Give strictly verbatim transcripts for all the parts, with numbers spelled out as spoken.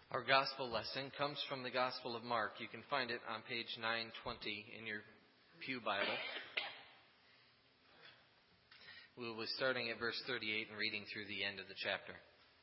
Our gospel lesson comes from the Gospel of Mark. You can find it on page nine twenty in your Pew Bible. We will be starting at verse thirty-eight and reading through the end of the chapter.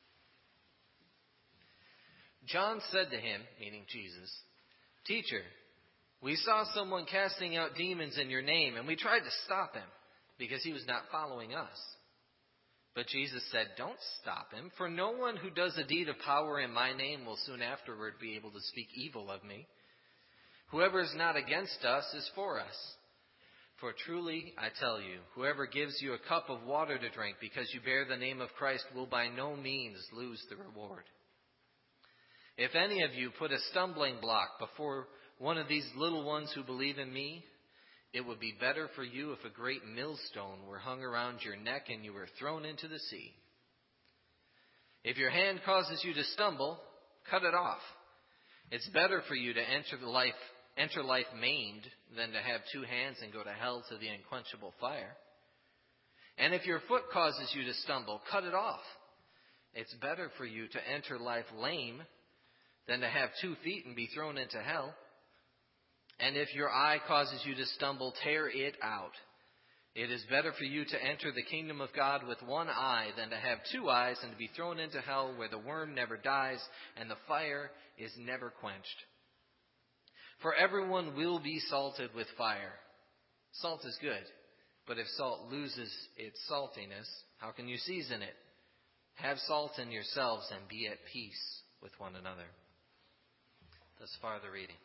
John said to him, meaning Jesus, "Teacher, we saw someone casting out demons in your name, and we tried to stop him because he was not following us." But Jesus said, "Don't stop him, for no one who does a deed of power in my name will soon afterward be able to speak evil of me. Whoever is not against us is for us. For truly, I tell you, whoever gives you a cup of water to drink because you bear the name of Christ will by no means lose the reward. If any of you put a stumbling block before one of these little ones who believe in me, it would be better for you if a great millstone were hung around your neck and you were thrown into the sea. If your hand causes you to stumble, cut it off. It's better for you to enter the life, enter life maimed than to have two hands and go to hell to the unquenchable fire. And if your foot causes you to stumble, cut it off. It's better for you to enter life lame than to have two feet and be thrown into hell. And if your eye causes you to stumble, tear it out. It is better for you to enter the kingdom of God with one eye than to have two eyes and to be thrown into hell where the worm never dies and the fire is never quenched. For everyone will be salted with fire. Salt is good, but if salt loses its saltiness, how can you season it? Have salt in yourselves and be at peace with one another." Thus far the reading.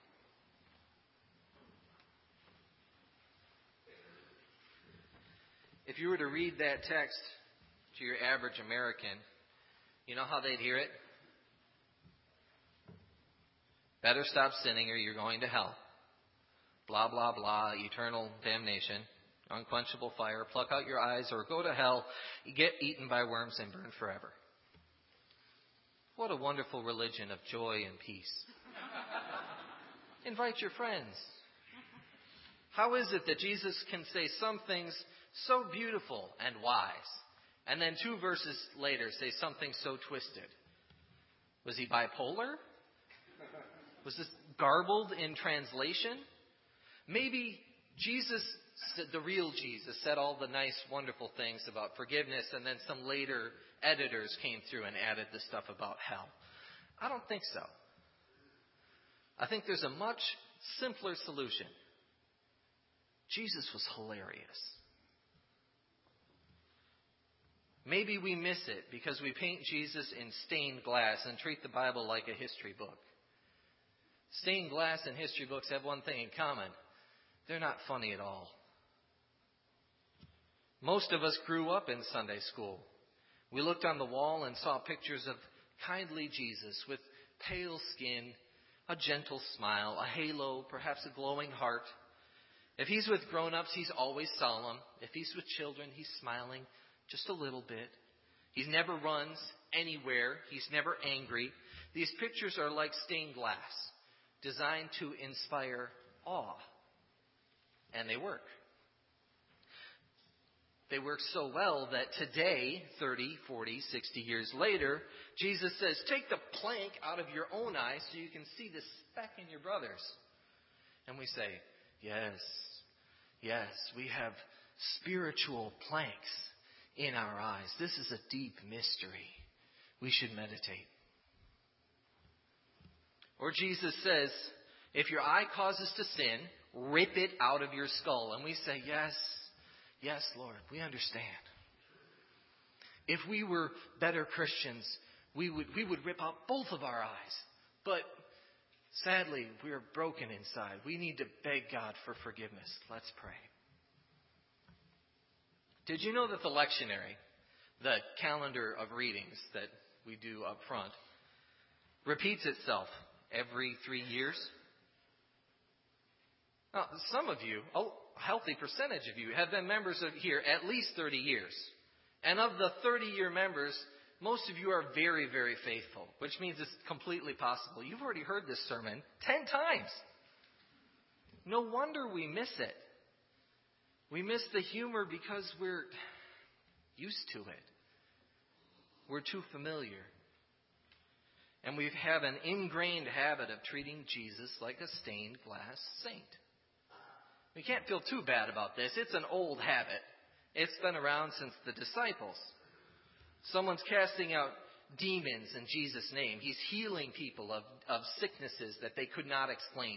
If you were to read that text to your average American, you know how they'd hear it? Better stop sinning or you're going to hell. Blah, blah, blah, eternal damnation, unquenchable fire, pluck out your eyes or go to hell, get eaten by worms and burn forever. What a wonderful religion of joy and peace. Invite your friends. How is it that Jesus can say some things so beautiful and wise, and then two verses later say something so twisted? Was he bipolar? Was this garbled in translation? Maybe Jesus, the real Jesus, said all the nice, wonderful things about forgiveness, and then some later editors came through and added the stuff about hell. I don't think so. I think there's a much simpler solution. Jesus was hilarious. Maybe we miss it because we paint Jesus in stained glass and treat the Bible like a history book. Stained glass and history books have one thing in common. They're not funny at all. Most of us grew up in Sunday school. We looked on the wall and saw pictures of kindly Jesus with pale skin, a gentle smile, a halo, perhaps a glowing heart. If he's with grown-ups, he's always solemn. If he's with children, he's smiling just a little bit. He never runs anywhere. He's never angry. These pictures are like stained glass, designed to inspire awe. And they work. They work so well that today, thirty, forty, sixty years later, Jesus says, take the plank out of your own eye so you can see the speck in your brother's. And we say, yes, yes, we have spiritual planks in our eyes. This is a deep mystery. We should meditate. Or Jesus says, if your eye causes to sin, rip it out of your skull. And we say, yes, yes, Lord, we understand. If we were better Christians, we would, we would rip out both of our eyes. But sadly, we are broken inside. We need to beg God for forgiveness. Let's pray. Did you know that the lectionary, the calendar of readings that we do up front, repeats itself every three years? Now, some of you, a healthy percentage of you, have been members of here at least thirty years. And of the thirty-year members, most of you are very, very faithful, which means it's completely possible. You've already heard this sermon ten times. No wonder we miss it. We miss the humor because we're used to it. We're too familiar. And we have an ingrained habit of treating Jesus like a stained glass saint. We can't feel too bad about this. It's an old habit. It's been around since the disciples. Someone's casting out demons in Jesus' name. He's healing people of, of sicknesses that they could not explain.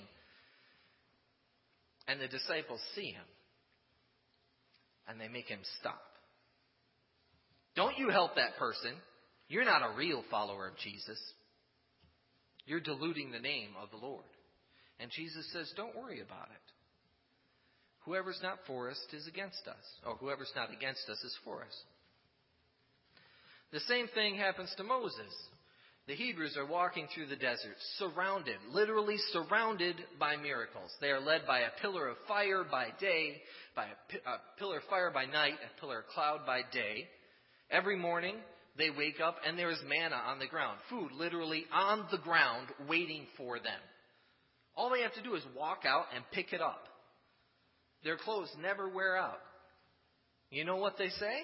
And the disciples see him. And they make him stop. Don't you help that person. You're not a real follower of Jesus. You're diluting the name of the Lord. And Jesus says, don't worry about it. Whoever's not for us is against us. Or whoever's not against us is for us. The same thing happens to Moses. The Hebrews are walking through the desert, surrounded, literally surrounded by miracles. They are led by a pillar of fire by day, by a, a pillar of fire by night, a pillar of cloud by day. Every morning, they wake up and there is manna on the ground. Food literally on the ground waiting for them. All they have to do is walk out and pick it up. Their clothes never wear out. You know what they say?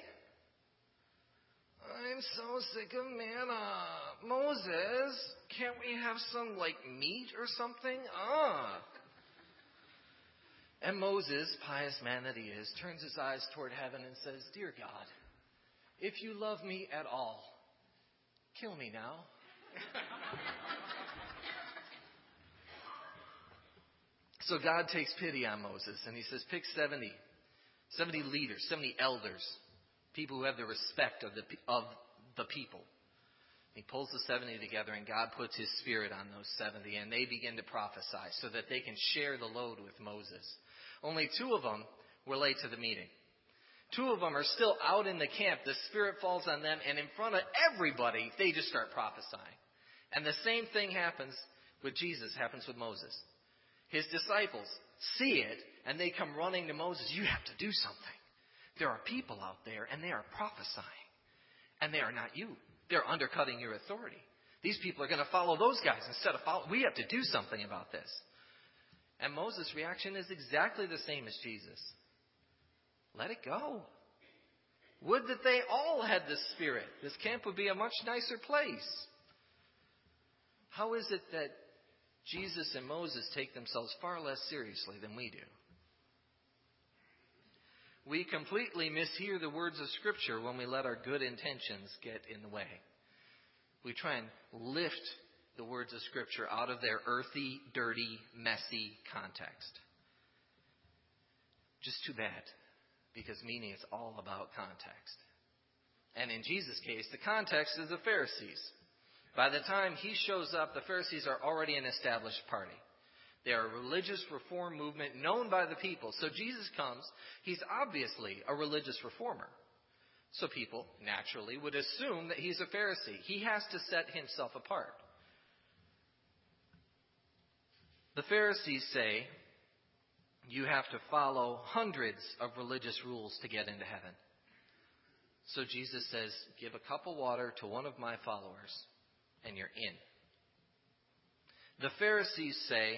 I'm so sick of manna. Moses, can't we have some, like, meat or something? Ah. And Moses, pious man that he is, turns his eyes toward heaven and says, Dear God, if you love me at all, kill me now. So God takes pity on Moses and he says, pick seventy, seventy leaders, seventy elders, people who have the respect of the of the people. He pulls the seventy together and God puts his spirit on those seventy and they begin to prophesy so that they can share the load with Moses. Only two of them were late to the meeting. Two of them are still out in the camp. The Spirit falls on them, and in front of everybody, they just start prophesying. And the same thing happens with Jesus, happens with Moses. His disciples see it, and they come running to Moses. You have to do something. There are people out there, and they are prophesying. And they are not you. They're undercutting your authority. These people are going to follow those guys instead of follow. We have to do something about this. And Moses' reaction is exactly the same as Jesus. Let it go. Would that they all had this spirit. This camp would be a much nicer place. How is it that Jesus and Moses take themselves far less seriously than we do? We completely mishear the words of Scripture when we let our good intentions get in the way. We try and lift the words of Scripture out of their earthy, dirty, messy context. Just too bad. Because meaning is all about context. And in Jesus' case, the context is the Pharisees. By the time he shows up, the Pharisees are already an established party. They are a religious reform movement known by the people. So Jesus comes, he's obviously a religious reformer. So people naturally would assume that he's a Pharisee. He has to set himself apart. The Pharisees say, you have to follow hundreds of religious rules to get into heaven. So Jesus says, give a cup of water to one of my followers, and you're in. The Pharisees say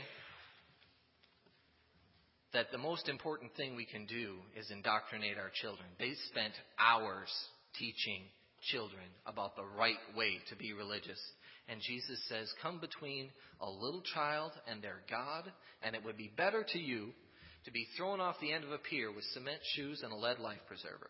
that the most important thing we can do is indoctrinate our children. They spent hours teaching children about the right way to be religious. And Jesus says, come between a little child and their God, and it would be better to you to be thrown off the end of a pier with cement shoes and a lead life preserver.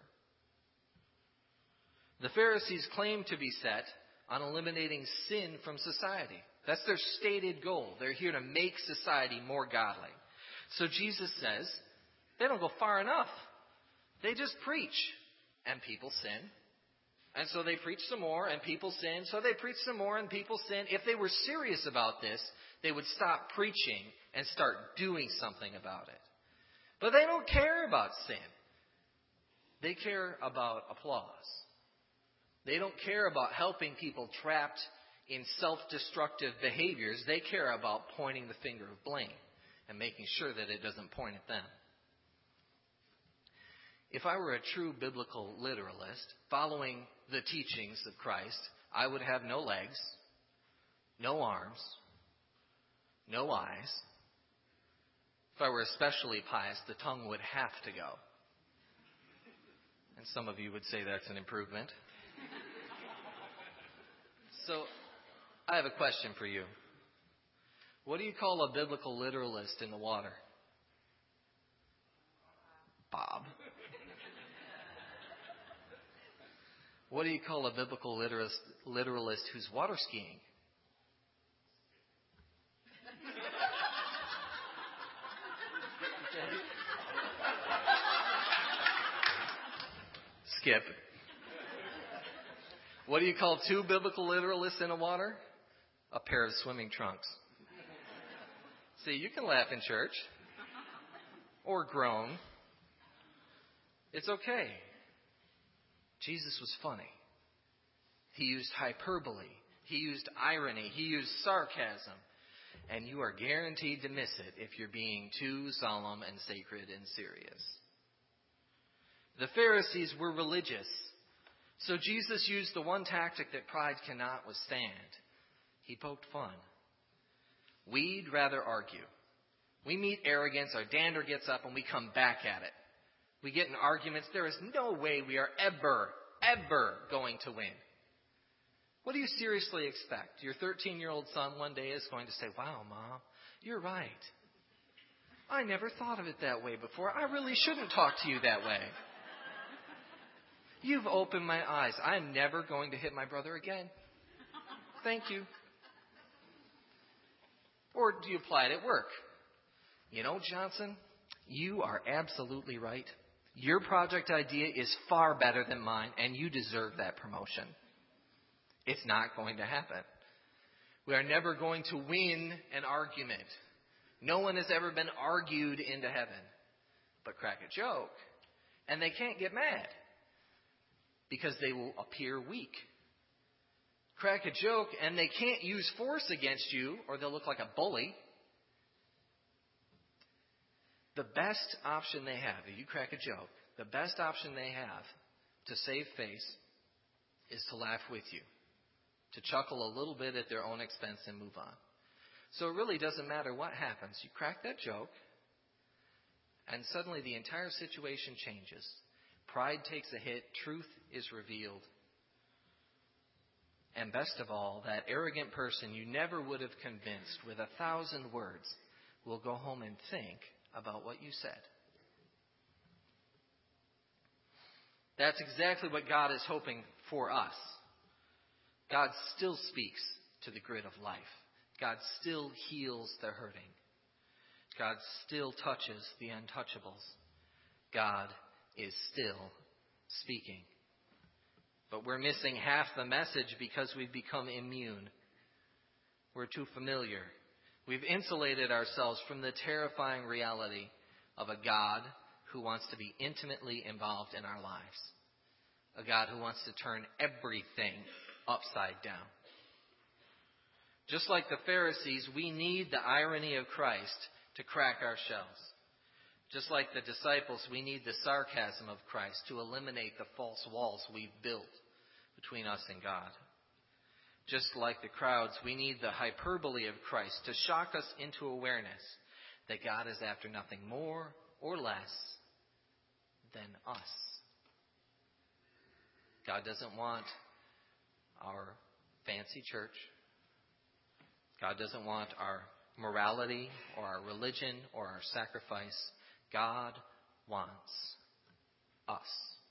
The Pharisees claim to be set on eliminating sin from society. That's their stated goal. They're here to make society more godly. So Jesus says, they don't go far enough. They just preach, and people sin. And so they preach some more, and people sin. So they preach some more, and people sin. If they were serious about this, they would stop preaching and start doing something about it. But they don't care about sin. They care about applause. They don't care about helping people trapped in self-destructive behaviors. They care about pointing the finger of blame and making sure that it doesn't point at them. If I were a true biblical literalist, following the teachings of Christ, I would have no legs, no arms, no eyes. If I were especially pious, the tongue would have to go. And some of you would say that's an improvement. So I have a question for you. What do you call a biblical literalist in the water? Bob. What do you call a biblical literalist, literalist who's water skiing? Skip. What do you call two biblical literalists in the water? A pair of swimming trunks. See, you can laugh in church. Or groan. It's okay. Jesus was funny. He used hyperbole. He used irony. He used sarcasm. And you are guaranteed to miss it if you're being too solemn and sacred and serious. The Pharisees were religious. So Jesus used the one tactic that pride cannot withstand. He poked fun. We'd rather argue. We meet arrogance, our dander gets up, and we come back at it. We get in arguments. There is no way we are ever, ever going to win. What do you seriously expect? Your thirteen-year-old son one day is going to say, "Wow, Mom, you're right. I never thought of it that way before. I really shouldn't talk to you that way. You've opened my eyes. I'm never going to hit my brother again. Thank you." Or do you apply it at work? "You know, Johnson, you are absolutely right. Your project idea is far better than mine, and you deserve that promotion." It's not going to happen. We are never going to win an argument. No one has ever been argued into heaven. But crack a joke, and they can't get mad because they will appear weak. Crack a joke, and they can't use force against you, or they'll look like a bully. The best option they have, if you crack a joke, the best option they have to save face is to laugh with you, to chuckle a little bit at their own expense and move on. So it really doesn't matter what happens. You crack that joke, and suddenly the entire situation changes. Pride takes a hit. Truth is revealed. And best of all, that arrogant person you never would have convinced with a thousand words will go home and think about what you said. That's exactly what God is hoping for us. God still speaks to the grid of life. God still heals the hurting. God still touches the untouchables. God is still speaking. But we're missing half the message because we've become immune. We're too familiar. We've insulated ourselves from the terrifying reality of a God who wants to be intimately involved in our lives. A God who wants to turn everything upside down. Just like the Pharisees, we need the irony of Christ to crack our shells. Just like the disciples, we need the sarcasm of Christ to eliminate the false walls we've built between us and God. Just like the crowds, we need the hyperbole of Christ to shock us into awareness that God is after nothing more or less than us. God doesn't want our fancy church. God doesn't want our morality or our religion or our sacrifice. God wants us.